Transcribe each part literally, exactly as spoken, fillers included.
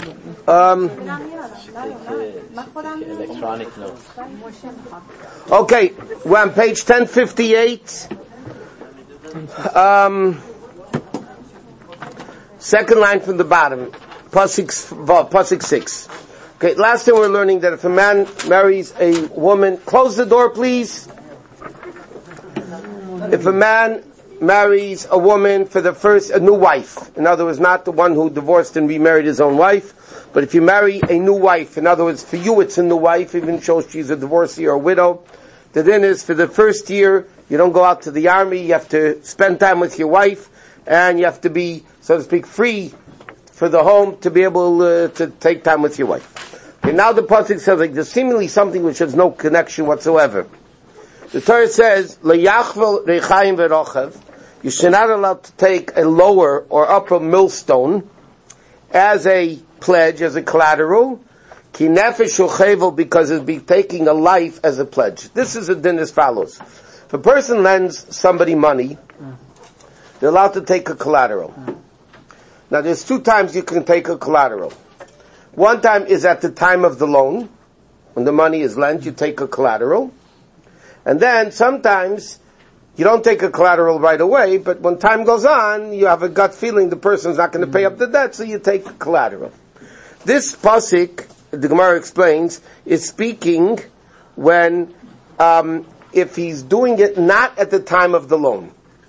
Um, electronic notes. Okay, we're on page ten fifty-eight. Um, second line from the bottom, pasuk pasuk six. Okay, last time we were learning that if a man marries a woman, close the door, please. If a man marries a woman for the first, a new wife, in other words, not the one who divorced and remarried his own wife, but if you marry a new wife, in other words, for you it's a new wife, even though she's a divorcee or a widow, the din is for the first year, you don't go out to the army, you have to spend time with your wife, and you have to be, so to speak, free for the home to be able uh, to take time with your wife. Okay, now the pasuk says like there's seemingly something which has no connection whatsoever. The Torah says, "Leyachvel rechaim verochav." You should not allow to take a lower or upper millstone as a pledge, as a collateral. Ki nefesh uchevel, because it'd be taking a life as a pledge. This is a din as follows: if a person lends somebody money, they're allowed to take a collateral. Now, there's two times you can take a collateral. One time is at the time of the loan, when the money is lent, you take a collateral. And then sometimes you don't take a collateral right away, but when time goes on, you have a gut feeling the person's not going to pay up the debt, so you take a collateral. This pasuk, the Gemara explains, is speaking when, um, if he's doing it not at the time of the loan.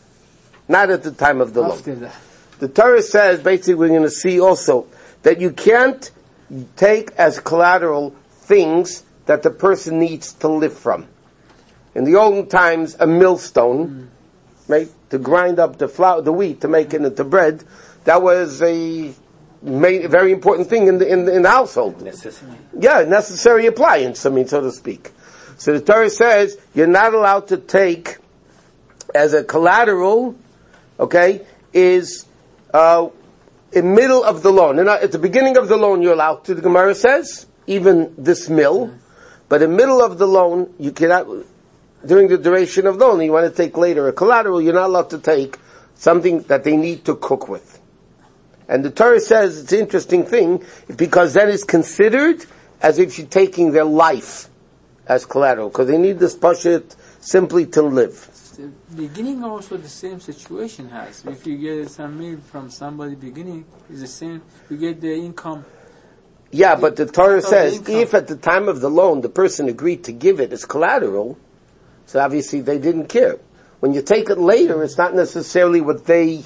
Not at the time of the After loan. that. The Torah says, basically we're going to see also, that you can't take as collateral things that the person needs to live from. In the olden times, a millstone, mm. right, to grind up the flour, the wheat, to make it into bread, that was a main, very important thing in the, in the, in the household. Necessary. Yeah, necessary appliance, I mean, so to speak. So the Torah says, you're not allowed to take as a collateral, okay, is, uh, in middle of the loan. And at the beginning of the loan, you're allowed to, the Gemara says, even this mill, but in middle of the loan, you cannot, during the duration of the loan, you want to take later a collateral, you're not allowed to take something that they need to cook with. And the Torah says it's an interesting thing, because then it's considered as if you're taking their life as collateral, because they need this pashut simply to live. The beginning also the same situation has. If you get some meal from somebody beginning, is the same, you get the income. Yeah, but the Torah says, the if at the time of the loan the person agreed to give it as collateral, so obviously they didn't care. When you take it later, it's not necessarily what they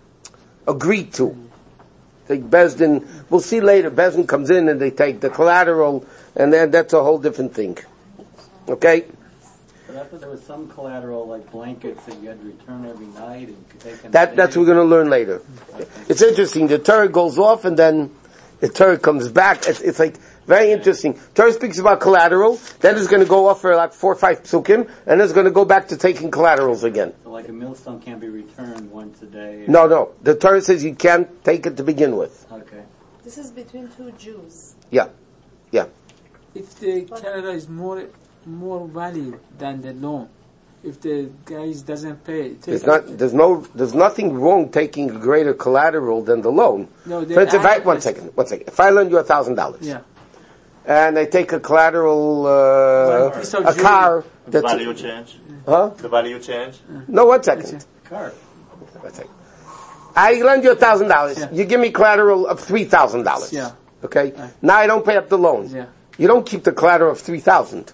agreed to. Like Bezdin, we'll see later, Bezdin comes in and they take the collateral, and then that's a whole different thing. Okay? But I thought there was some collateral, like blankets, that you had to return every night and could take them. That, that's what we're going to learn later. Okay. It's interesting, the Torah goes off and then the Torah comes back. It's, it's like, very interesting. Torah speaks about collateral, then it's going to go off for like four or five psukim, and it's going to go back to taking collaterals again. So like a millstone can't be returned once a day? No, no. The Torah says you can't take it to begin with. Okay. This is between two Jews. Yeah. Yeah. If the collateral is more more value than the loan, if the guy doesn't pay, There's not, there's no, there's nothing wrong taking a greater collateral than the loan. No, For instance, if I, one second, one second. If I lend you a thousand dollars. Yeah. And I take a collateral, uh, One piece of a jewelry. car. The That's value change. Huh? The value change. No, one second. Car. One second. I lend you a thousand dollars. Yeah. You give me collateral of three thousand dollars. Yeah. Okay? Right. Now I don't pay up the loan. Yeah. You don't keep the collateral of three thousand.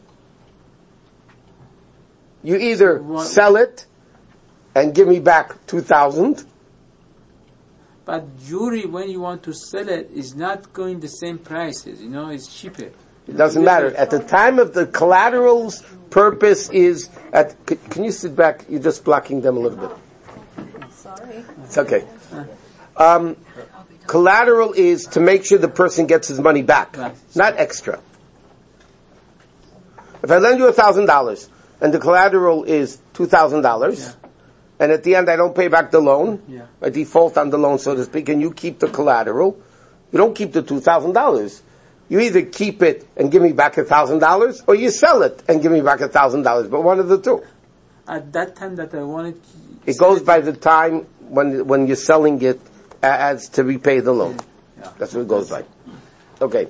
You either What? sell it and give me back two thousand. But jewelry, when you want to sell it, is not going the same prices. You know, it's cheaper. It doesn't matter. At the time of the collateral's purpose is at, c- can you sit back? You're just blocking them a little bit. Sorry. It's okay. Um, collateral is to make sure the person gets his money back, Right. not extra. If I lend you a thousand dollars and the collateral is two thousand dollars, and at the end I don't pay back the loan, Yeah. I default on the loan, so to speak, and you keep the collateral, you don't keep the two thousand dollars. You either keep it and give me back a thousand dollars, or you sell it and give me back a thousand dollars, but one of the two. At that time that I wanted, It goes by the time when when you're selling it as to repay the loan. Yeah. That's what it goes by. Okay.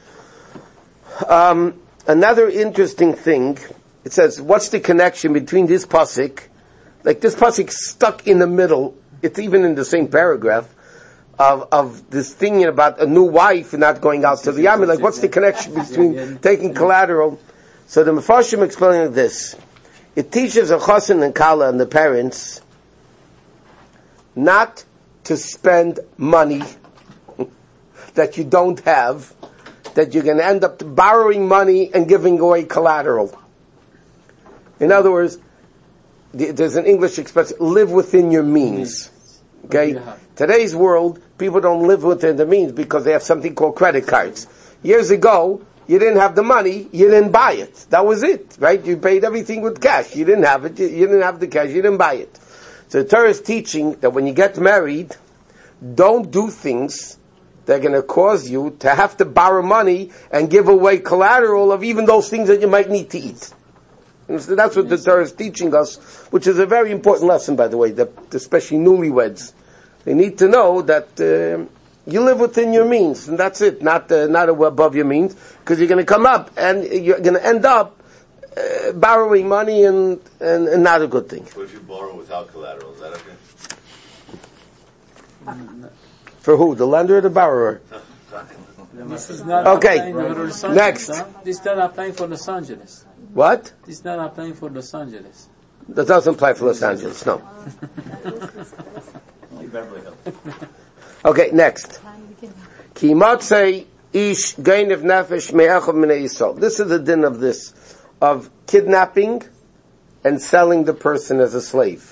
Um, another interesting thing, it says, what's the connection between this pasuk, like this pasuk stuck in the middle, it's even in the same paragraph, of, of this thing about a new wife and not going out to the army, like what's the connection between taking collateral? So the Mefarshim explaining this, it teaches a chosin and kala and the parents not to spend money that you don't have, that you're going to end up borrowing money and giving away collateral. In other words, there's an English expression, live within your means. Okay? Today's world, people don't live within the means because they have something called credit cards. Years ago, you didn't have the money, you didn't buy it. That was it, right? You paid everything with cash. You didn't have it, you, you didn't have the cash, you didn't buy it. So the Torah is teaching that when you get married, don't do things that are going to cause you to have to borrow money and give away collateral of even those things that you might need to eat. And so that's what the Torah is teaching us, which is a very important lesson, by the way, that especially newlyweds. They need to know that uh, you live within your means, and that's it, not uh, not above your means, because you're going to come up and you're going to end up uh, borrowing money and, and, and not a good thing. What if you borrow without collateral? Is that okay? For who? The lender or the borrower? This is not Okay. applying for Los Angeles, Next. Huh? This is not applying for Los Angeles. What? This is not applying for Los Angeles. That doesn't apply for Los Angeles, no. Only Beverly Hills. Okay, next. Ki motzei ish geinev nefesh me'echad minei Yisrael. This is the din of this, of kidnapping and selling the person as a slave.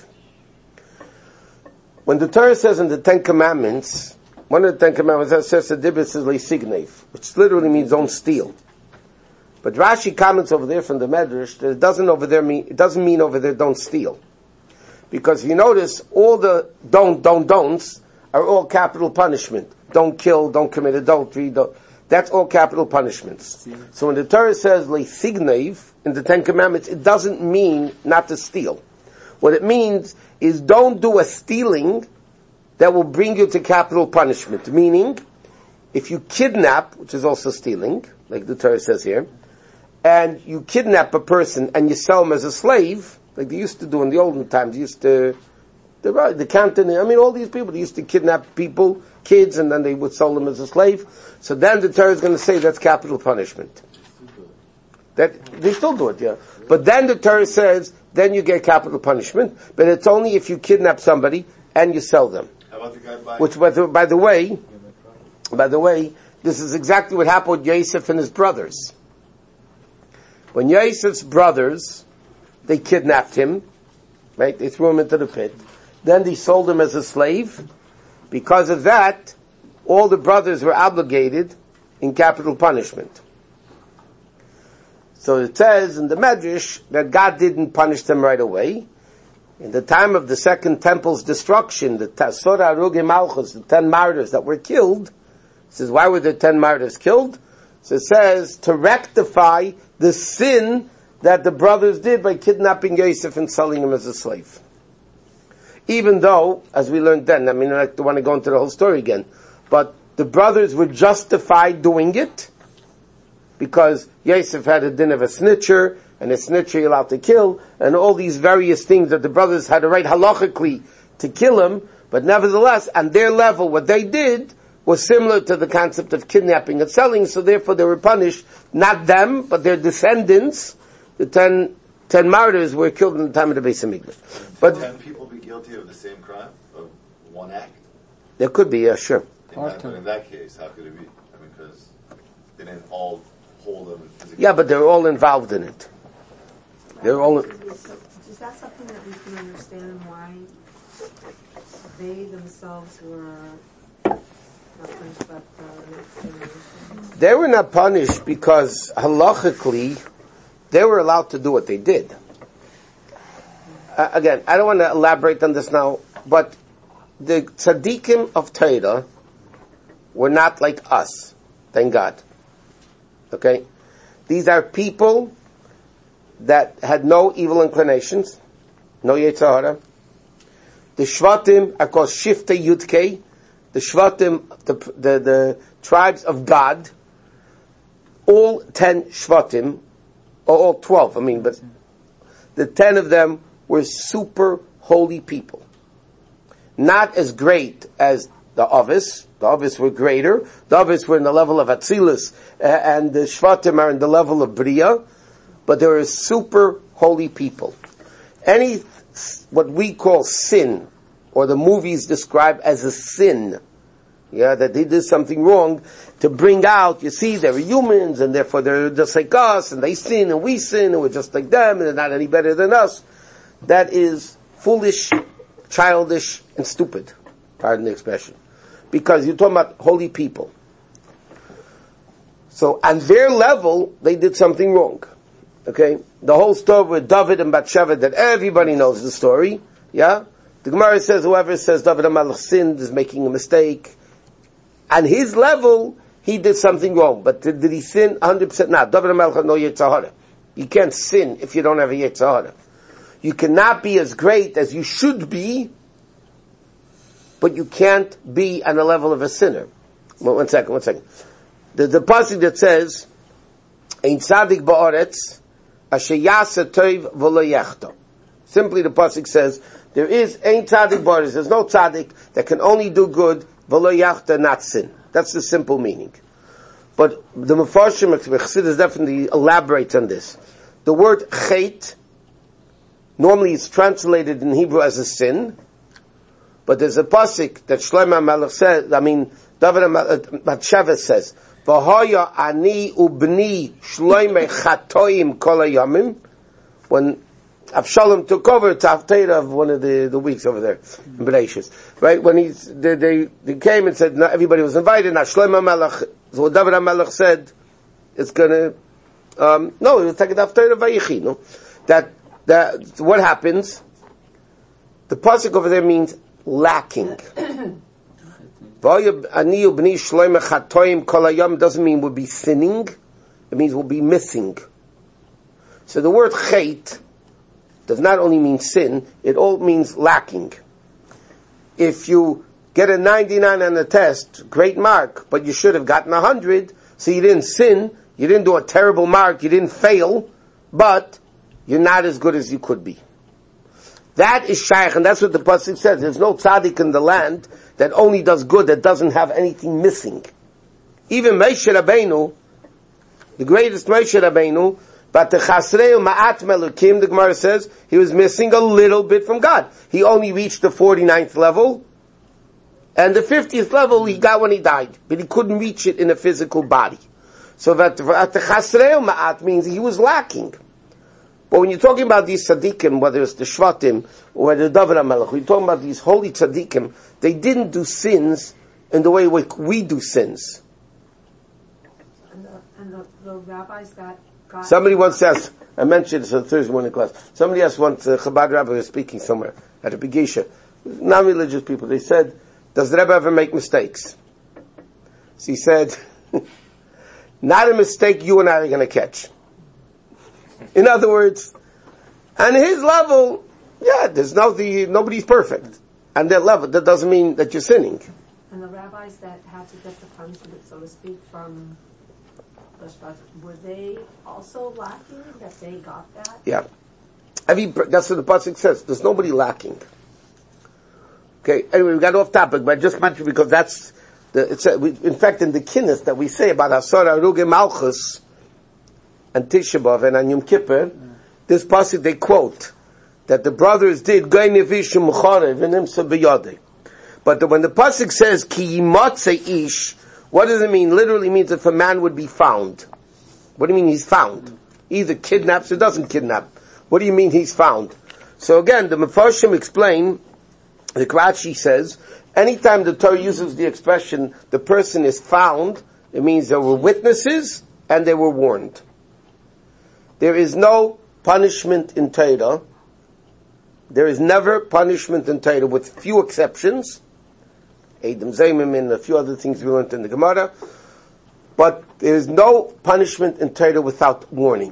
When the Torah says in the Ten Commandments, one of the Ten Commandments that says "Sedibus is leisignev," which literally means don't steal. But Rashi comments over there from the Medrash that it doesn't over there mean it doesn't mean over there don't steal, because if you notice, all the don't don't don'ts are all capital punishment. Don't kill, don't commit adultery. Don't, that's all capital punishments. So when the Torah says leisignev in the Ten Commandments, it doesn't mean not to steal. What it means is don't do a stealing that will bring you to capital punishment. Meaning, if you kidnap, which is also stealing, like the Torah says here, and you kidnap a person and you sell him as a slave, like they used to do in the olden times, they used to, the, the Canton, I mean all these people, they used to kidnap people, kids, and then they would sell them as a slave. So then the Torah is going to say that's capital punishment. That, they still do it, yeah. But then the Torah says, then you get capital punishment, but it's only if you kidnap somebody and you sell them. How about the guy buying? Which, by the, by the way, by the way, this is exactly what happened with Yosef and his brothers. When Yosef's brothers, they kidnapped him, right? They threw him into the pit. Then they sold him as a slave. Because of that, all the brothers were obligated in capital punishment. So it says in the Medrash that God didn't punish them right away. In the time of the second temple's destruction, the Tasora Arugi Malchus, the ten martyrs that were killed, it says, why were the ten martyrs killed? So it says, to rectify the sin that the brothers did by kidnapping Yosef and selling him as a slave. Even though, as we learned then, I mean, I don't want to go into the whole story again, but the brothers were justified doing it, because Yosef had a din of a snitcher, and a snitcher you're allowed to kill, and all these various things that the brothers had a right halachically to kill him, but nevertheless, on their level, what they did was similar to the concept of kidnapping and selling, so therefore they were punished, not them, but their descendants. The ten, ten martyrs were killed in the time of the Beis Hamikdash. But Can ten people be guilty of the same crime, of one act? there could be, yeah, sure. In that, but in that case, how could it be? I mean, because they didn't all hold them physically. Yeah, but they're all involved in it. They're all... Is that something that we can understand why they themselves were not punished, but the next generation? They were not punished because halachically they were allowed to do what they did. Uh, again, I don't want to elaborate on this now, but the tzaddikim of Torah were not like us, thank God. Okay? These are people that had no evil inclinations, no Yetzer Hara. The Shvatim are called Shiftei Yudkei, the Shvatim, the, the, the tribes of God, all ten Shvatim, or all twelve, I mean, but the ten of them were super holy people. Not as great as the Avis. The Avis were greater. The Avis were in the level of Atzilus, uh, and the Shvatim are in the level of Bria, but they were super holy people. Any, what we call sin, or the movies describe as a sin, yeah, that they did something wrong, to bring out, you see, they're humans, and therefore they're just like us, and they sin, and we sin, and we're just like them, and they're not any better than us. That is foolish, childish, and stupid. Pardon the expression. Because you're talking about holy people. So, on their level, they did something wrong. Okay? The whole story with David and Bathsheba, that everybody knows the story, yeah? The Gemara says, whoever says David HaMelech sinned is making a mistake. On his level, he did something wrong. But did, did he sin? one hundred percent not. David HaMelech had no Yetzer Hara. You can't sin if you don't have a Yetzer Hara. You cannot be as great as you should be, but you can't be on the level of a sinner. One, one second, one second. There's a passage that says, Ein tzadik ba'aretz, asher yasa toiv v'lo yechta. Simply the passage says, there is Ein tzadik ba'aretz, there's no tzadik that can only do good, v'lo yechta, not sin. That's the simple meaning. But the Mefarshim, Chassidus definitely elaborates on this. The word chet, normally it's translated in Hebrew as a sin, but there's a pasuk that Shlomo HaMelech says, I mean, David HaMelech, Bathsheba says, V'hoya ani ubni Shlomo chatoim kol hayamim. When Avshalom took over, it's after of one of the, the weeks over there, in Bereshis. Right? When he, they, they, they came and said, not everybody was invited, now Shlomo HaMelech, so what David HaMelech said, it's gonna, um, no, it was like after of Vayichi, no? That, that, what happens? The pasuk over there means lacking. Doesn't mean we'll be sinning, it means we'll be missing. So the word chet does not only mean sin, it all means lacking. If you get a ninety-nine on the test, great mark, but you should have gotten a hundred, so you didn't sin, you didn't do a terrible mark, you didn't fail, but you're not as good as you could be. That is shaykh, and that's what the pasuk says. There's no tzaddik in the land that only does good, that doesn't have anything missing. Even Moshe Rabbeinu, the greatest Moshe Rabbeinu, but the chasrei ma'at melukim, the Gemara says, he was missing a little bit from God. He only reached the forty-ninth level, and the fiftieth level he got when he died, but he couldn't reach it in a physical body. So that the chasrei ma'at means he was lacking. But when you're talking about these tzaddikim, whether it's the Shvatim or the David HaMelech, when you're talking about these holy tzaddikim, they didn't do sins in the way we do sins. And the, and the, the rabbis that got... Somebody once asked, I mentioned this on Thursday morning class, somebody asked once, a Chabad rabbi was speaking somewhere at a Begisha, non-religious people, they said, does the Rebbe ever make mistakes? So he said, not a mistake you and I are going to catch. In other words, on his level, yeah, there's no, the, nobody's perfect. On that level, that doesn't mean that you're sinning. And the rabbis that had to get the punishment, so to speak, from the Shvat, were they also lacking, that they got that? Yeah. Every, that's what the pasuk says. There's nobody lacking. Okay, anyway, we got off topic, but I just mentioned because that's, the, it's a, we, in fact, in the kinnis that we say about Asar Aruge Malchus, and Tisha B'Av and on Yom Kippur, mm. this passage they quote that the brothers did Gai Nevishim Chorev and Imsa B'Yodei. But the, when the pasuk says Ki Yimotze Ish, what does it mean? Literally means if a man would be found. What do you mean he's found? Mm. Either kidnaps or doesn't kidnap. What do you mean he's found? So again, the Mefarshim explain. The Rashi says anytime the Torah uses the expression the person is found, it means there were witnesses and they were warned. There is no punishment in Torah. There is never punishment in Torah, with few exceptions. Edom Zaymim and a few other things we learned in the Gemara. But there is no punishment in Torah without warning.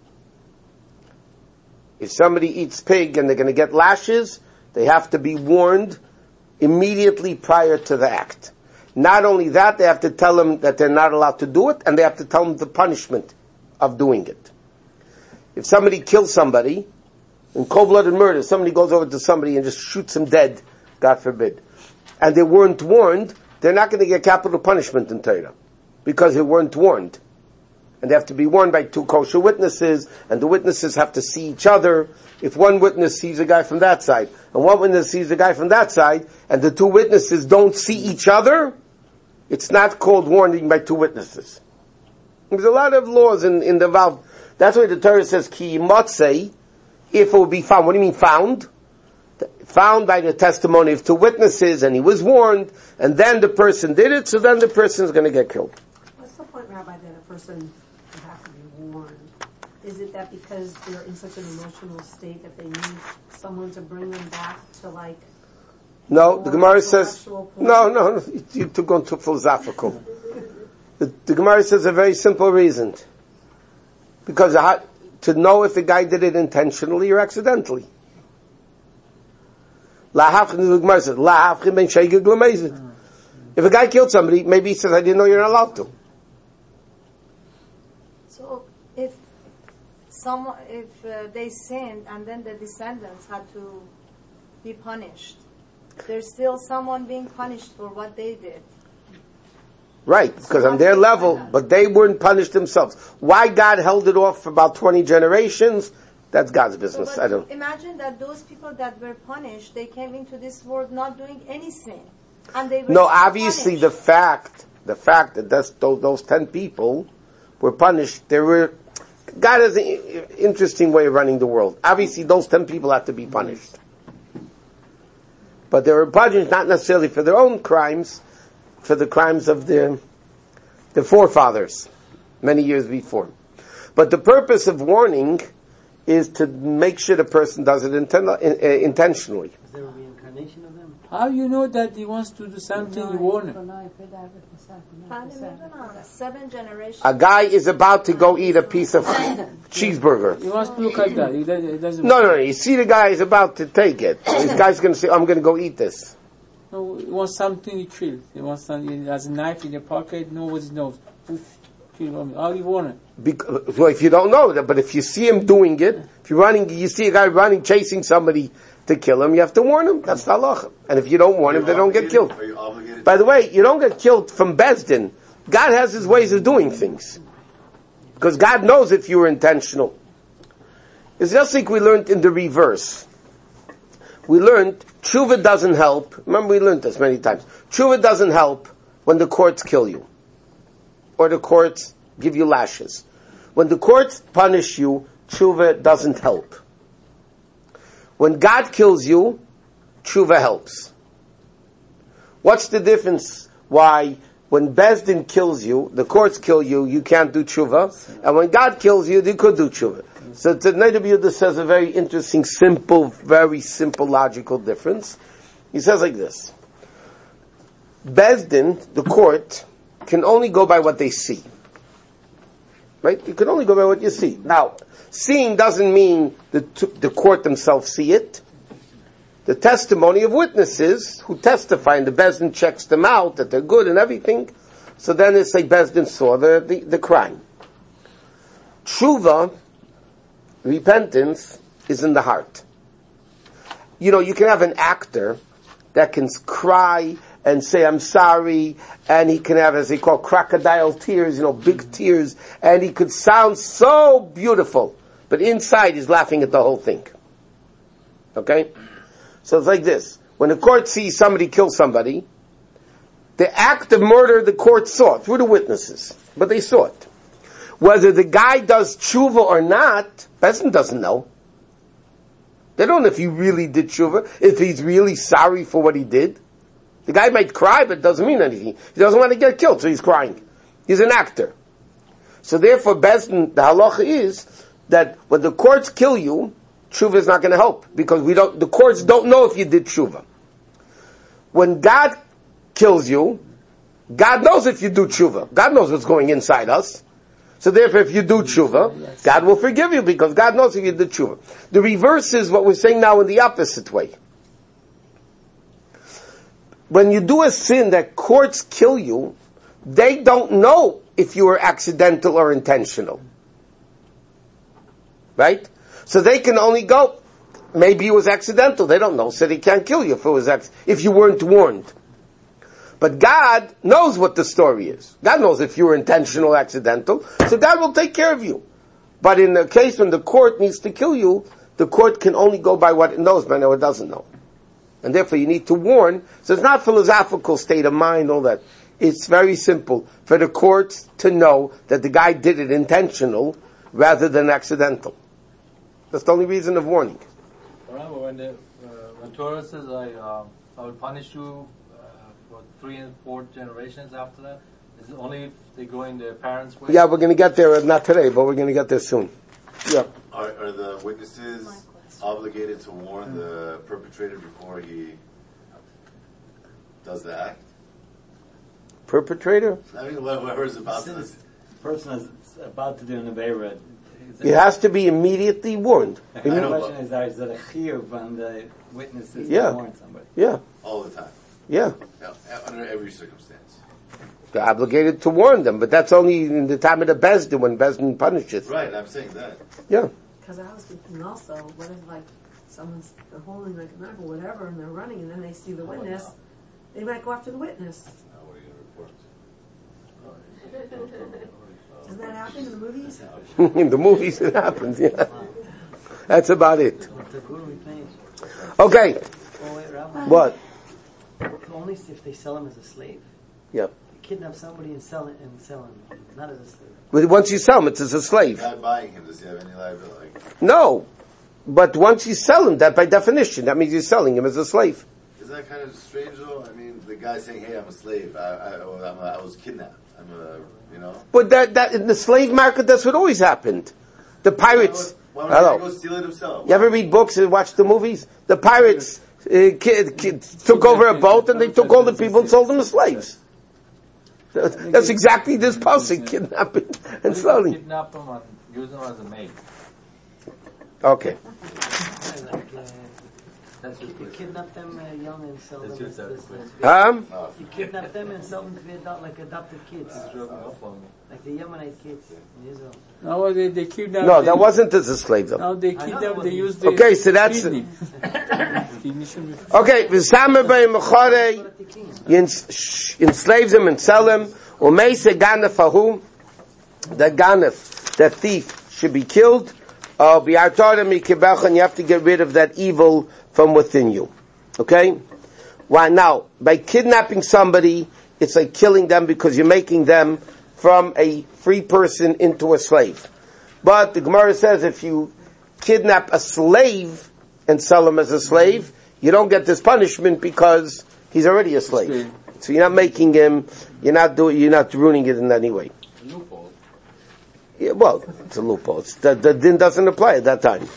If somebody eats pig and they're going to get lashes, they have to be warned immediately prior to the act. Not only that, they have to tell them that they're not allowed to do it, and they have to tell them the punishment of doing it. If somebody kills somebody, in cold-blooded murder, somebody goes over to somebody and just shoots him dead, God forbid, and they weren't warned, they're not going to get capital punishment in Torah, because they weren't warned. And they have to be warned by two kosher witnesses, and the witnesses have to see each other. If one witness sees a guy from that side, and one witness sees a guy from that side, and the two witnesses don't see each other, it's not called warning by two witnesses. There's a lot of laws in, in the valve. That's why the Torah says, ki motzei, if it will be found. What do you mean found? Found by the testimony of two witnesses, and he was warned, and then the person did it, so then the person is going to get killed. What's the point, Rabbi, that a person would have to be warned? Is it that because they're in such an emotional state that they need someone to bring them back to like... No, the Gemara says... No, no, no, you took on too philosophical. the, the Gemara says a very simple reason. Because to know if the guy did it intentionally or accidentally. The Gemara says, if a guy killed somebody, maybe he says, I didn't know you're not allowed to. So if some, if uh, they sinned and then the descendants had to be punished, there's still someone being punished for what they did. Right, because So on their what- level, but they weren't punished themselves. Why God held it off for about twenty generations, that's God's So, business. but I don't. imagine that those people that were punished, they came into this world not doing any sin. And they were No, still obviously the punished. fact, the fact that that's, those, those ten people were punished, there were, God has an interesting way of running the world. Obviously those ten people have to be punished. But they were punished not necessarily for their own crimes, for the crimes of their, their forefathers, many years before. But the purpose of warning is to make sure the person does it inten- in, uh, intentionally. Is there a reincarnation of them? How you know that he wants to do something, you warn him? Seven generations. A guy is about to go eat a piece of cheeseburger. He wants to look at that. He doesn't, he doesn't No, no, no. You see the guy is about to take it. This guy's going to say, I'm going to go eat this. No, he wants something to kill. He wants something, he has a knife in your pocket, nobody knows. Poof, kill him. How do you warn him? Because, well, if you don't know that, but if you see him doing it, if you're running, you see a guy running, chasing somebody to kill him, you have to warn him. That's the halacha. And if you don't warn him, they don't get killed. Are you obligated? By the way, you don't get killed from Bezdin. God has his ways of doing things. Because God knows if you were intentional. It's just like we learned in the reverse. We learned tshuva doesn't help. Remember we learned this many times. Tshuva doesn't help when the courts kill you. Or the courts give you lashes. When the courts punish you, tshuva doesn't help. When God kills you, tshuva helps. What's the difference? Why when Bezdin kills you, the courts kill you, you can't do tshuva, and when God kills you, you could do tshuva. So the Neder Yehuda says a very interesting, simple, very simple logical difference. He says like this: Bezdin, the court, can only go by what they see. Right? You can only go by what you see. Now, seeing doesn't mean the the court themselves see it. The testimony of witnesses who testify, and the Bezdin checks them out, that they're good and everything. So then it's like Bezdin saw the, the, the crime. Tshuva, repentance, is in the heart. You know, you can have an actor that can cry and say, I'm sorry, and he can have, as they call, crocodile tears, you know, big tears, and he could sound so beautiful, but inside he's laughing at the whole thing. Okay? So it's like this. When the court sees somebody kill somebody, the act of murder the court saw through the witnesses, but they saw it. Whether the guy does tshuva or not, Bezdin doesn't know. They don't know if he really did tshuva, if he's really sorry for what he did. The guy might cry, but it doesn't mean anything. He doesn't want to get killed, so he's crying. He's an actor. So therefore, Bezdin, the halacha is that when the courts kill you, tshuva is not going to help, because we don't, the courts don't know if you did tshuva. When God kills you, God knows if you do tshuva. God knows what's going inside us. So therefore, if you do tshuva, God will forgive you, because God knows if you did tshuva. The reverse is what we're saying now in the opposite way. when you do a sin that courts kill you, they don't know if you were accidental or intentional. Right? So they can only go, maybe it was accidental, they don't know, so they can't kill you if it was ac- if you weren't warned. But God knows what the story is. God knows if you were intentional or accidental, so God will take care of you. But in the case when the court needs to kill you, the court can only go by what it knows, but no, it doesn't know. And therefore you need to warn. So it's not philosophical state of mind, all that. It's very simple for the courts to know that the guy did it intentional rather than accidental. That's the only reason of warning. Remember when the, uh, when Torah says I, uh, I will punish you uh, for three and four generations after that? Is it only if they go in their parents' way? Yeah, we're going to get there, not today, but we're going to get there soon. Yeah. Are, are the witnesses obligated to warn the perpetrator before he does the act? Perpetrator? I mean, whoever is about to... Since the person is about to do an Aveira, It has to be immediately warned. the question is, is it a chiyuv on the witnesses Yeah. to warn somebody? Yeah, All the time. yeah. Yeah, under every circumstance. They're obligated to warn them, but that's only in the time of the Bezdin, when Bezdin punishes. Right, I'm saying that. Yeah. Because I was thinking also, what if like someone's they're holding like a knife or whatever, and they're running, and then they see the witness, they might go after the witness. Now what are you going to report? Doesn't that happen in the movies? In the movies it happens, yeah. That's about it. Okay. Oh, wait, Rabbi. What? Only if they sell him as a slave. Yep. Kidnap somebody and sell it and sell him, not as a slave. But once you sell him, it's as a slave. The guy buying him, does he have any liability? No. But once you sell him, that by definition, that means you're selling him as a slave. Isn't that kind of strange though? I mean, the guy saying, hey, I'm a slave. I, I, I'm a, I was kidnapped. I'm a, you know? But that, that, in the slave market, that's what always happened. The pirates, Why would, why would hello. he go steal it himself? You ever read books and watch the movies? The pirates uh, kid, kid, took over a boat and they took all the people and sold them as slaves. That's exactly this pasuk, kidnapping and selling. Kidnap them and use them as a maid. Okay. Like, uh, That's just you good. kidnap them uh, young and sell That's them just as, that. as, Um, You kidnap them and sell them to be adopt, like adopted kids, Drove me up on me. like the Yemenite kids in Israel. No, they, they kidnapped no, them. that wasn't as a slave though. Now they I know kidnapped, that they wasn't- used the Okay, so that's- kidney. Kidney should be- Okay, v'samer bei mechare, you ens- sh- enslave them and sell them. Umeise ganef ahu, that ganef, that thief should be killed. Uh, bi'artara mikibach, and you have to get rid of that evil from within you. Okay? Why now, by kidnapping somebody, it's like killing them because you're making them from a free person into a slave. But the Gemara says if you kidnap a slave and sell him as a slave, you don't get this punishment because he's already a slave. So you're not making him, you're not doing, you're not ruining it in any way. Loophole. Yeah, well, it's a loophole. It's, the, the din doesn't apply at that time.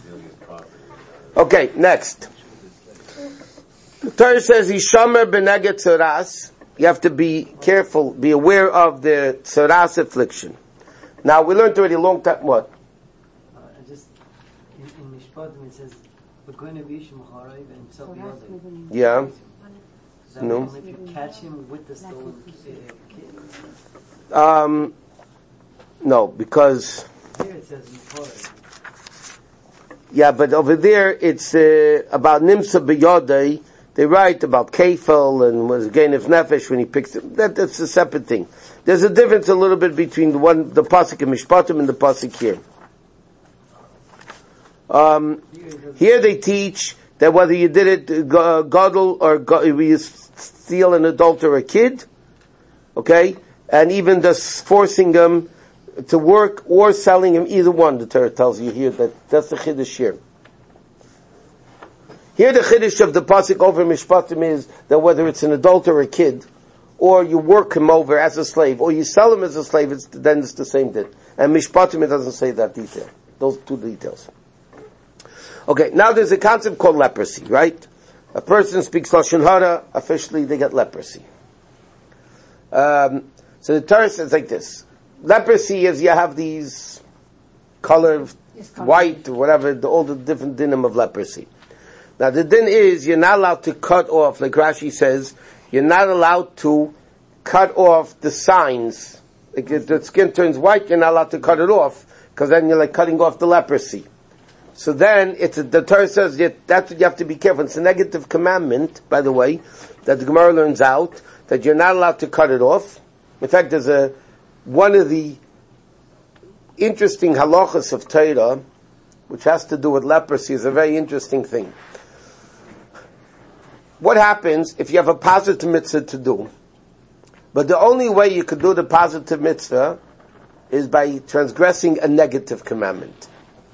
Okay, next. The Torah says, Yishamer b'neged tzoras. You have to be careful, be aware of the tzoras affliction. Now, we learned already a long time, what? Uh, I just, in, in Mishpatim it says, "V'koine v'ish m'charav and self yodei." Yeah. Does that No. mean if you catch him with the stolen uh, kid? Um, no, because, Here it says m'charav. yeah, but over there, it's uh, about Nimsa b'yodei. They write about Kefel and was gain of nefesh when he picks it. That, that's a separate thing. There's a difference a little bit between the one, the pasuk in Mishpatim and the pasuk here. Um, here they teach that whether you did it uh, gadol or go, you steal an adult or a kid, okay, and even just forcing them to work or selling him, either one. The Torah tells you here that that's the chiddush here. Here the chiddush of the pasuk over Mishpatim is that whether it's an adult or a kid, or you work him over as a slave, or you sell him as a slave, it's, then it's the same din. And Mishpatim, it doesn't say that detail. Those two details. Okay, now there's a concept called leprosy, right? A person speaks Lashon Hara, officially they get leprosy. Um, so the Torah says like this. Leprosy is you have these color, white, or whatever, the, all the different dinim of leprosy. Now the din is, you're not allowed to cut off, like Rashi says, you're not allowed to cut off the signs. Like if the skin turns white, you're not allowed to cut it off, because then you're like cutting off the leprosy. So then, it's a, the Torah says that that's what you have to be careful. It's a negative commandment, by the way, that the Gemara learns out, that you're not allowed to cut it off. In fact, there's a, one of the interesting halachas of Torah, which has to do with leprosy, is a very interesting thing. What happens if you have a positive mitzvah to do, but the only way you could do the positive mitzvah is by transgressing a negative commandment?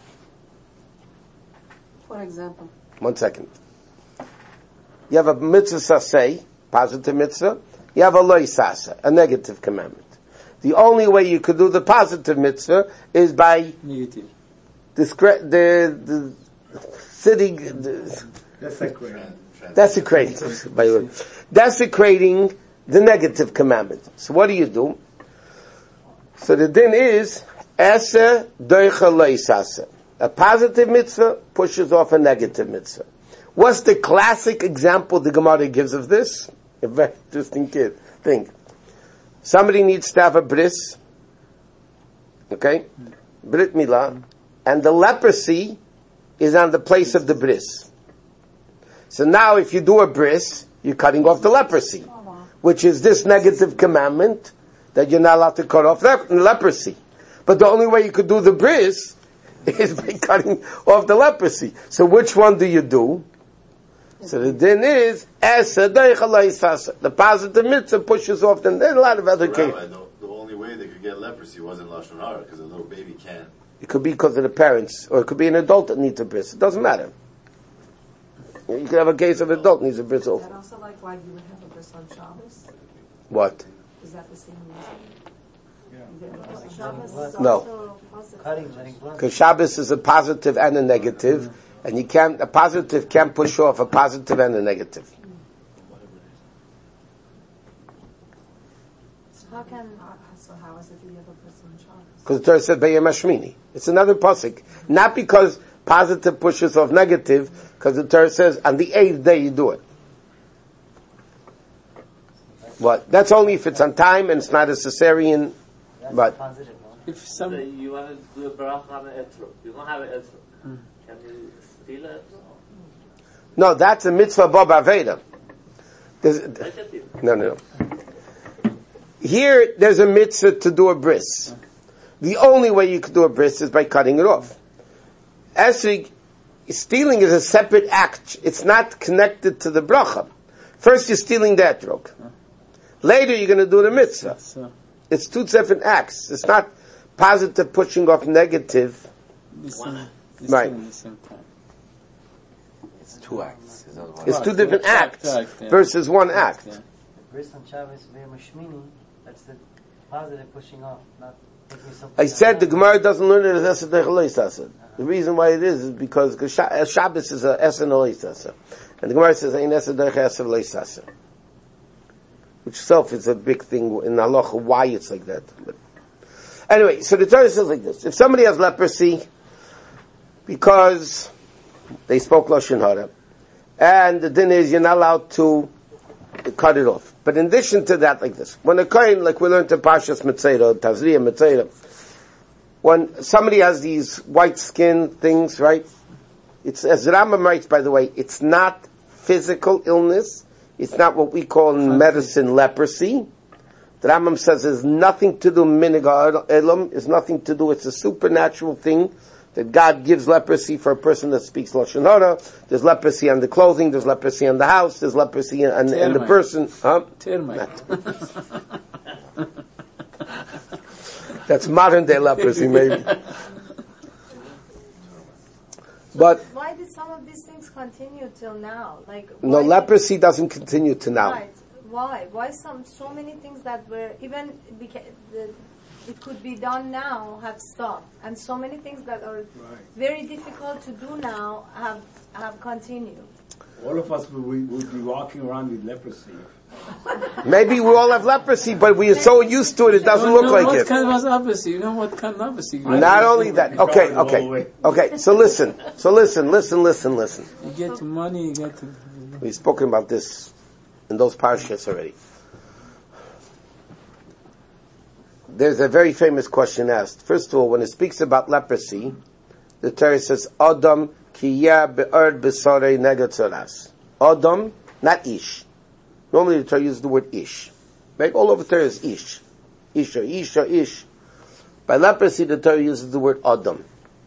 For example? One second. You have a mitzvah saseh, positive mitzvah. You have a loy saseh, a negative commandment. The only way you could do the positive mitzvah is by Negative. discre- the, the sitting, the, Desecrating. desecrating, by the way, desecrating the negative commandment. So what do you do? So the din is, ese doicha loy saseh. A positive mitzvah pushes off a negative mitzvah. What's the classic example the Gemara gives of this? A very interesting kid thing. Somebody needs to have a bris, okay, brit milah, and the leprosy is on the place of the bris. So now, if you do a bris, you're cutting off the leprosy, which is this negative commandment that you're not allowed to cut off lep- leprosy. But the only way you could do the bris is by cutting off the leprosy. So which one do you do? So the din is, the positive mitzvah pushes off, and there's a lot of other So, cases. Rabbi, the, the only way they could get leprosy wasn't Lashon Hara, because a little baby can't. It could be because of the parents, or it could be an adult that needs a bris. It doesn't matter. You could have a case of an adult needs a bris Is also. that also like why you would have a bris on Shabbos? What? Is that the same reason? Shabbos is No. also positive. Cutting, letting blood. Because Shabbos is a positive and a negative, and you can't, a positive can't push off a positive and a negative. How can Uh, So how is it that you have a bris on Shabbos? Because the Torah said B'yom Hashmini. It's another pasuk. Not because positive pushes off negative, because the Torah says on the eighth day you do it. What? That's only if it's on time and it's not a cesarean. That's But- positive, no? If some, Say you want to do a bracha on an etrog. You don't have an etrog. Can you steal it? No, that's a mitzvah Baba Veda. There's, Take it. no, no, no. Here, there's a mitzvah to do a bris. The only way you could do a bris is by cutting it off. Esrig, stealing is a separate act. It's not connected to the bracha. First, you're stealing the etrog. Later, you're going to do the mitzvah. so, It's two different acts. It's not positive pushing off negative. the same, the Right. same, the same time. It's two acts. It's not one. It's two different Act, acts act, yeah. versus one act. Yeah. The bris on Shabbos, B'yom Hashmini, that's the positive pushing off, not taking something. I said the out. Gemara doesn't learn it as Esed Echalei. The reason why it is is because Sha- Shabbos is a Esed Echalei, and the Gemara says Ein Esed Echalei, which itself is a big thing in halacha why it's like that. But anyway, so the Torah says like this: if somebody has leprosy because they spoke lashon hara, and the din is you're not allowed to cut it off. But in addition to that, like this, when a kohen, like we learned in Parshas Metzora, Tazria Metzora, when somebody has these white skin things, right? It's, as Rambam writes, by the way, it's not physical illness. It's not what we call in medicine leprosy. The Rambam says there's nothing to do minig elam. It's nothing to do. It's a supernatural thing that God gives leprosy for a person that speaks lashon hara. There's leprosy on the clothing. There's leprosy on the house. There's leprosy on, on, on the person. Huh? Termite. That's modern day leprosy, maybe. But why did some of these things continue till now? Like no, why- leprosy doesn't continue to now. Right. Why? Why some so many things that were even beca- the, it could be done now have stopped, and so many things that are very difficult to do now have have continued. All of us would, would be walking around with leprosy. Maybe we all have leprosy, but we are so used to it, it doesn't You look know like what it. kind of leprosy? You know what kind of leprosy? Not only that. Okay, okay, okay. So listen, so listen, listen, listen, listen. You get to money, you get to... We've spoken about this in those parshas already. There's a very famous question asked. First of all, when it speaks about leprosy, the Torah says, Adam kiyah be'erd b'sarei neged tzoras. Adam, not ish. Normally the Torah uses the word ish. Right? All over the Torah is ish. Isha, isha, ish. By leprosy, the Torah uses the word Adam.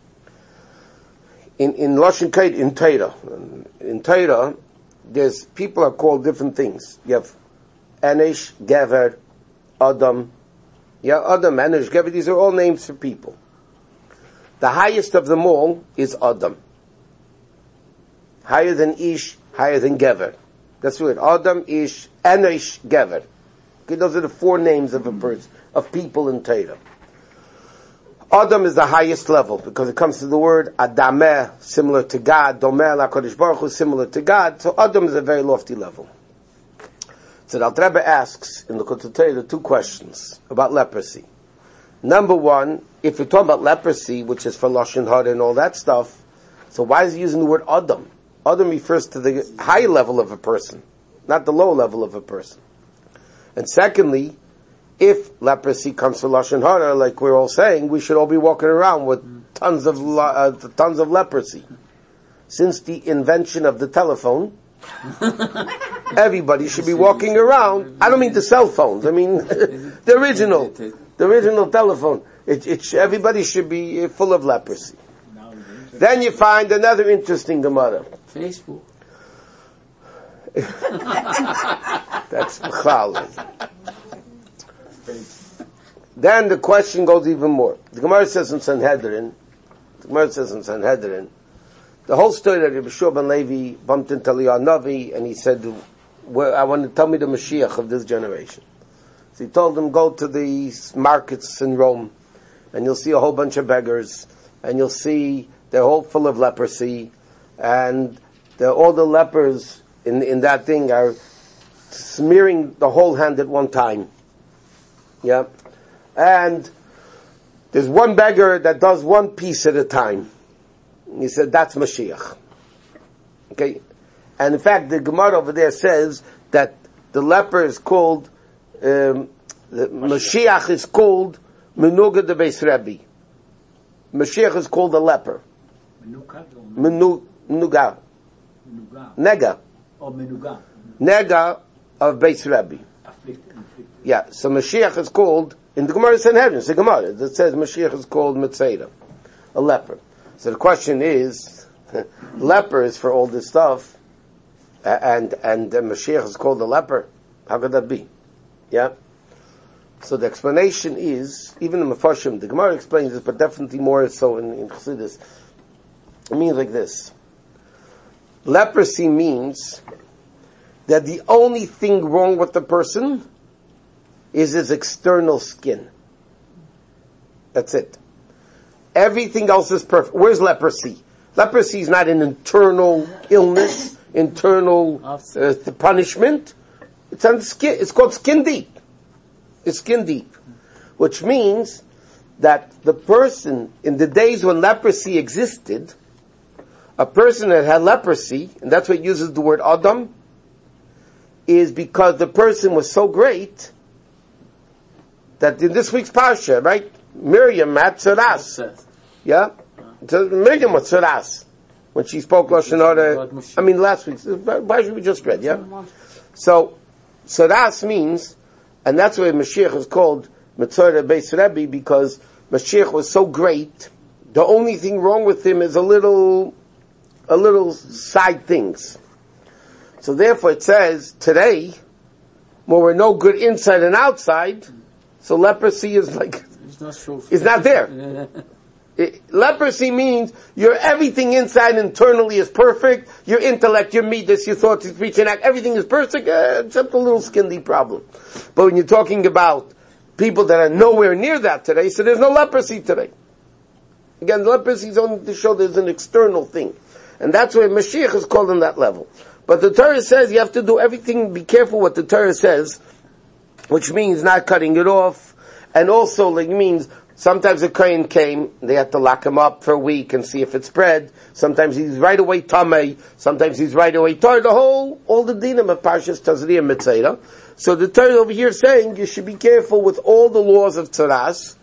In, in Lashon Kait, in Torah, in Torah, there's, people are called different things. You have Anish, Gever, Adam. Yeah, Adam, Anish, Gever, these are all names for people. The highest of them all is Adam. Higher than Ish, higher than Gever. That's right. Adam, Ish, Anish, Gever. Okay, those are the four names of a person, of people in Torah. Adam is the highest level because it comes to the word Adameh, similar to God. Domeh LaKadosh Baruch Hu, similar to God. So Adam is a very lofty level. So the Alter Rebbe asks in the Likutei Torah two questions about leprosy. Number one, if you're talking about leprosy, which is for Lashon Hara and all that stuff, so why is he using the word Adam? Adam refers to the high level of a person, not the low level of a person. And secondly, if leprosy comes to Lashon Hara, like we're all saying, we should all be walking around with tons of uh, tons of leprosy. Since the invention of the telephone, everybody should be walking around. I don't mean the cell phones. I mean the original, the original telephone. It, it, everybody should be full of leprosy. Then you find another interesting Gemara. Facebook. That's B'chal. Then the question goes even more. The Gemara says in Sanhedrin, the Gemara says in Sanhedrin, the whole story that Rabbi Shua ben Levi bumped into Eliyahu Navi, and he said, well, I want to tell me the Mashiach of this generation. So he told him, go to the markets in Rome, and you'll see a whole bunch of beggars, and you'll see they're all full of leprosy, and all the lepers in, in that thing are smearing the whole hand at one time. Yeah. And there's one beggar that does one piece at a time. He said, that's Mashiach. Okay? And in fact, the Gemara over there says that the leper is called, um, the Mashiach is called Menuga de Beis Rebbe. Mashiach is called a leper. Menuga. Menuga. Nega. Or Menuga. Nega of Beis Rebbe. Yeah, so Mashiach is called, in the Gemara Sanhedrin, it's the Gemara, it says Mashiach is called Metzeda, a leper. So the question is, leper is for all this stuff, and and uh, Mashiach is called a leper. How could that be? Yeah? So the explanation is, even in Mefarshim, the Gemara explains this, but definitely more so in, in Chassidus. It means like this. Leprosy means that the only thing wrong with the person is his external skin. That's it. Everything else is perfect. Where's leprosy? Leprosy is not an internal illness, internal uh, punishment. It's on the skin. It's called skin deep. It's skin deep. Which means that the person, in the days when leprosy existed, a person that had leprosy, and that's what uses the word Adam, is because the person was so great that in this week's Parsha, right, Miriam had tzaras. Yeah? So Miriam was tzaras when she spoke Lashon Hara. I mean, last week's Parsha we just read, yeah? So, tzaras means, and that's why Mashiach is called Metzora Beis Rebbe, because Mashiach was so great, the only thing wrong with him is a little, a little side things. So therefore it says, today, when we're no good inside and outside, so leprosy is like, it's not, so it's not there. It, leprosy means your everything inside internally is perfect, your intellect, your midas, your thoughts, your speech and act, everything is perfect, uh, except a little skin deep problem. But when you're talking about people that are nowhere near that today, so there's no leprosy today. Again, leprosy is only to show there's an external thing. And that's why Mashiach is called on that level. But the Torah says you have to do everything, be careful what the Torah says, which means not cutting it off, and also like means sometimes a kohen came, they had to lock him up for a week and see if it spread. Sometimes he's right away tamei, sometimes he's right away tar. The whole, all the dinim of Parshas Tazria Mitzayra. So the Torah over here is saying you should be careful with all the laws of Tzaras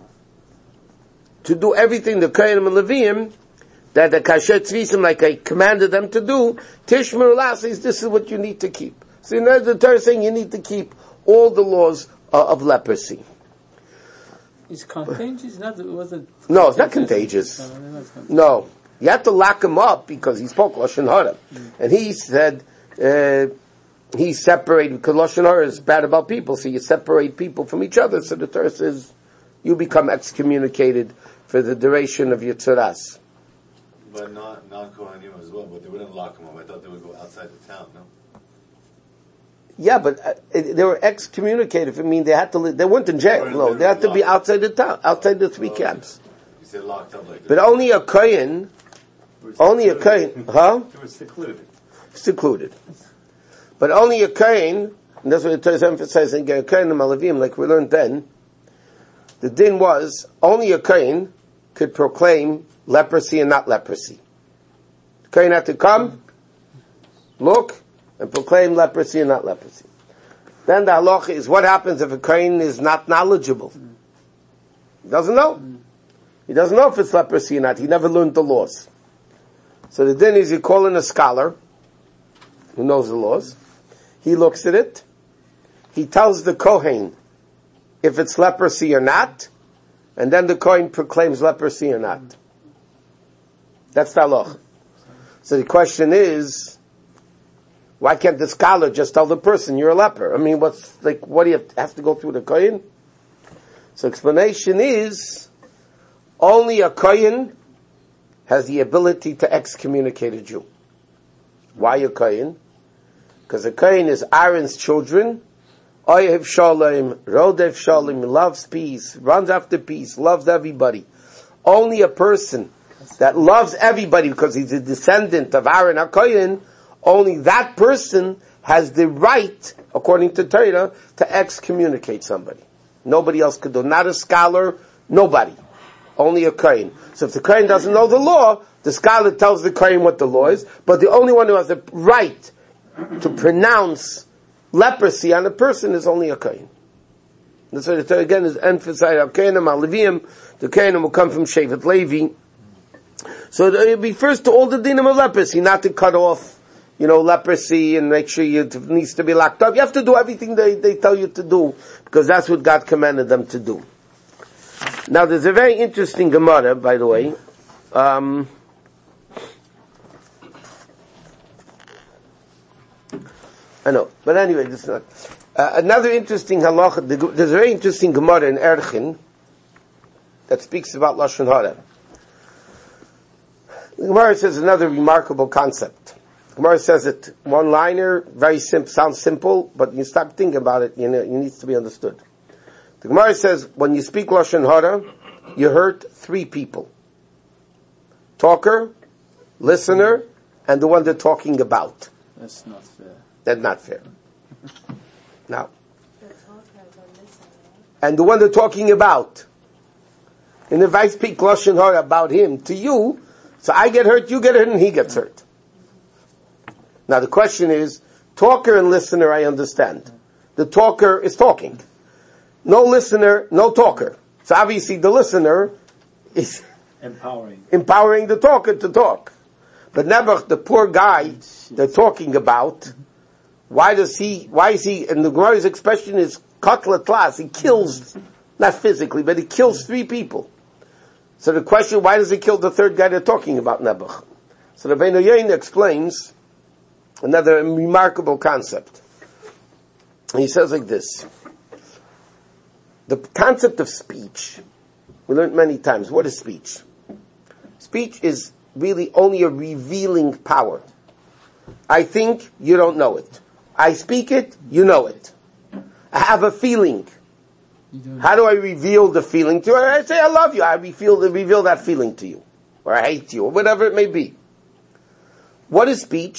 to do everything the Kohanim and Leviim that the Kasher Tzvisim, like I commanded them to do. Tishmer Ulah says this is what you need to keep. So in the Torah is saying you need to keep all the laws uh, of leprosy. It's contagious? Not, it wasn't no, it's not contagious. No. You have to lock him up because he spoke Lashon Hara. Mm. And he said, uh, he separated, because Lashon Hara is bad about people, so you separate people from each other. So the Torah says, you become excommunicated for the duration of your tzaras. But not, not Kohanim as well, but they wouldn't lock him up. I thought they would go outside the town, no? Yeah, but uh, it, they were excommunicated. I mean, they had to live, they weren't in jail. No, they had to be outside the town, outside the three camps. You said locked up like that. But only a kohen, only a kohen, huh? It was secluded. Secluded. But only a kohen, and that's what the Torah is emphasizing, a kohen and malavim, like we learned then. The din was only a kohen could proclaim leprosy and not leprosy. The kohen had to come, look, and proclaim leprosy and not leprosy. Then the halacha is what happens if a kohen is not knowledgeable. He doesn't know. He doesn't know if it's leprosy or not. He never learned the laws. So the din is you call in a scholar who knows the laws. He looks at it. He tells the kohen if it's leprosy or not, and then the kohen proclaims leprosy or not. That's the halacha. So the question is, why can't the scholar just tell the person you're a leper? I mean, what's like? What do you have to, have to go through the kohen? So explanation is only a kohen has the ability to excommunicate a Jew. Why a kohen? Because a kohen is Aaron's children. Oyev shalom, rodev shalom, loves peace, runs after peace, loves everybody. Only a person that loves everybody because he's a descendant of Aaron HaKohen, only that person has the right, according to Torah, to excommunicate somebody. Nobody else could do. Not a scholar, nobody. Only a kohen. So if the kohen doesn't know the law, the scholar tells the kohen what the law is, but the only one who has the right to pronounce leprosy on a person is only a kohen. That's why the Torah again is emphasized, Kohenim, Leviim, the kohenim will come from Shevet Levi. So it refers to all the dinim of leprosy, not to cut off, you know, leprosy and make sure you, it needs to be locked up. You have to do everything they, they tell you to do, because that's what God commanded them to do. Now there's a very interesting Gemara, by the way. Um, I know, but anyway, this is not. Uh, another interesting halacha, there's a very interesting Gemara in Erchin that speaks about Lashon Hara. The Gemara says another remarkable concept. The Gemara says it one-liner, very simple, sounds simple, but you stop thinking about it, you know, it needs to be understood. The Gemara says, when you speak Lashon Hara, you hurt three people. Talker, listener, and the one they're talking about. That's not fair. That's not fair. Now. And the one they're talking about. And if I speak Lashon Hara about him to you, so I get hurt, you get hurt, and he gets hurt. Now the question is, talker and listener I understand. The talker is talking. No listener, no talker. So obviously the listener is empowering empowering the talker to talk. But never the poor guy they're talking about, why does he, why is he, and the Gemara's expression is katla tlas, he kills, not physically, but he kills three people. So the question, why does he kill the third guy they're talking about, Nebuch? So the Rabbeinu Yain explains another remarkable concept. He says like this. The concept of speech, we learned many times, what is speech? Speech is really only a revealing power. I think, you don't know it. I speak it, you know it. I have a feeling. How do I reveal the feeling to you? I say I love you. I reveal, reveal that feeling to you. Or I hate you, or whatever it may be. What is speech?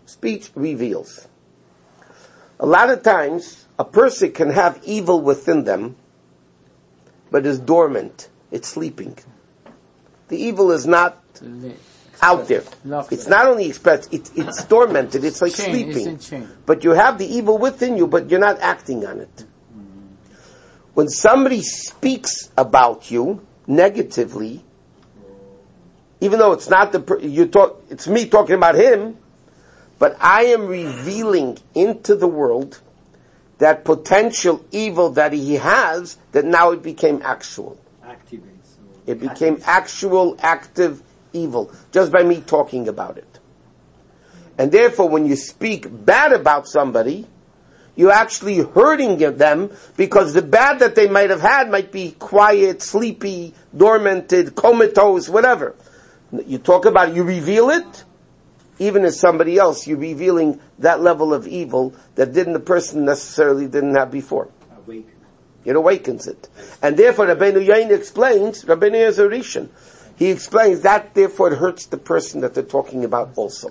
Speech reveals. A lot of times, a person can have evil within them, but is dormant. It's sleeping. The evil is not out there. It's not only expressed, it, it's tormented, it's like chain, sleeping. it's but you have the evil within you, but you're not acting on it. When somebody speaks about you negatively, even though it's not the, you talk, it's me talking about him, but I am revealing into the world that potential evil that he has, that now it became actual. Activates. It became actual, active evil, just by me talking about it. And therefore, when you speak bad about somebody, you're actually hurting them, because the bad that they might have had might be quiet, sleepy, dormanted, comatose, whatever. You talk about it, you reveal it, even as somebody else, you're revealing that level of evil that didn't the person necessarily didn't have before. Awaken. It awakens it. And therefore, Rabbeinu Yain explains, Rabbeinu Yezer Rishon, he explains that therefore it hurts the person that they're talking about also.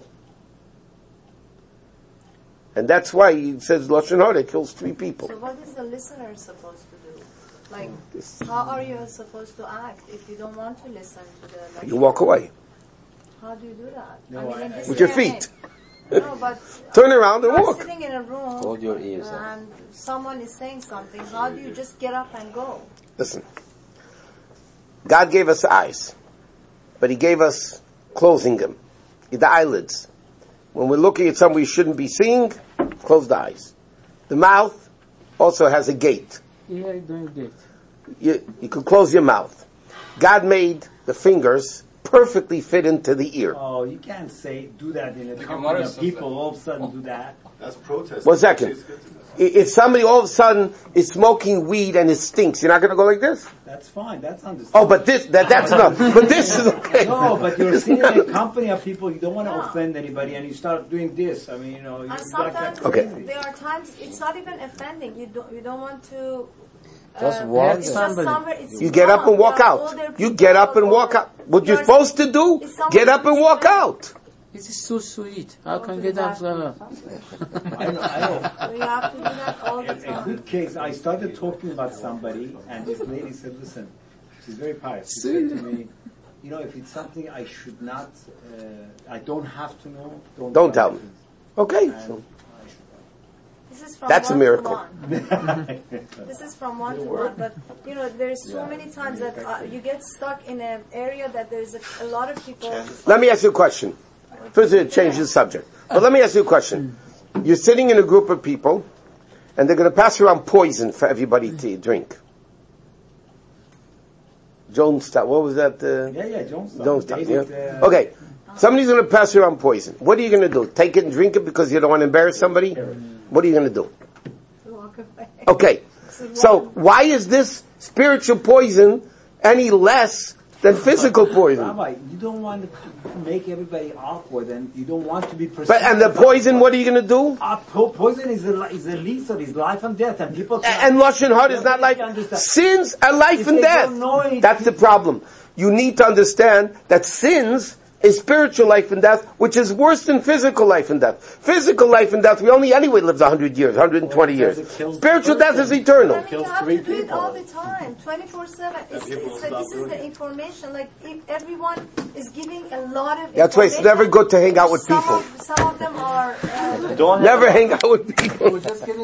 And that's why he says Lashon Hara kills three people. So what is the listener supposed to do? Like, how are you supposed to act if you don't want to listen to the lecture? You walk away. How do you do that? No, I mean, in I- this With your day and feet. age- No, but Turn around and you're walk. sitting in a room Hold your ears up. and someone is saying something. How do you just get up and go? Listen. God gave us eyes, but he gave us closing them. The eyelids. When we're looking at something we shouldn't be seeing, close the eyes. The mouth also has a gate. Yeah, doing it. You, you could close your mouth. God made the fingers perfectly fit into the ear. Oh, you can't say, do that in a The company Gemara of says people, that. all of a sudden do that. That's protest. One second. If somebody all of a sudden is smoking weed and it stinks, you're not going to go like this? That's fine, that's understandable. Oh, but this, that, that's enough. But this is okay. No, but you're sitting in a company of people, you don't want to offend anybody, and you start doing this. I mean, you know, you And like sometimes that Okay. crazy. there are times it's not even offending. You don't you don't want to. Uh, Just walk. It's just Somebody. somewhere. It's You get up wrong. and walk There are out. older You people, get up and or- walk out. What you're You're- supposed to do, It's someone get up and walk who's- out. It is so sweet. How Go can to get the up? bathroom. I know, I know. So you have to do that all the A, a time. good case, I started talking about somebody, and this lady said, listen, she's very pious. She said to me, you know, if it's something I should not, uh, I don't have to know, don't, Don't tell me. me. Okay. And So This is from That's a one miracle. To one. This is from one to one, but you know, there's so many times that uh, you get stuck in an area that there's a, a lot of people. let me ask you a question. First, to change the subject. But let me ask you a question. You're sitting in a group of people, and they're going to pass around poison for everybody to drink. Jonestown, what was that? Uh, Yeah, yeah, Jonestown. Jonestown, David, yeah. uh, Okay. Somebody's going to pass around poison. What are you going to do? Take it and drink it because you don't want to embarrass somebody? What are you going to do? Walk away. Okay. So why is this spiritual poison any less than physical poison? Rabbi, you don't want to make everybody awkward, and you don't want to be perceived. But and the poison, what are you going to do? Uh, po- poison is a, li- is a lethal, is life and death, and people. And Lashon Hara is not like sins are life If and they death. don't know it- That's the problem. You need to understand that sins is spiritual life and death, which is worse than physical life and death. Physical life and death, we only anyway lives one hundred years, one hundred twenty years. Spiritual death is eternal. I mean, you have to do it all the time, twenty-four seven. It's, it's like, this is the information. Like, if everyone is giving a lot of That's why it's information, never good to hang out with some people. Of, some of them are. Uh, Never hang out with people. Just getting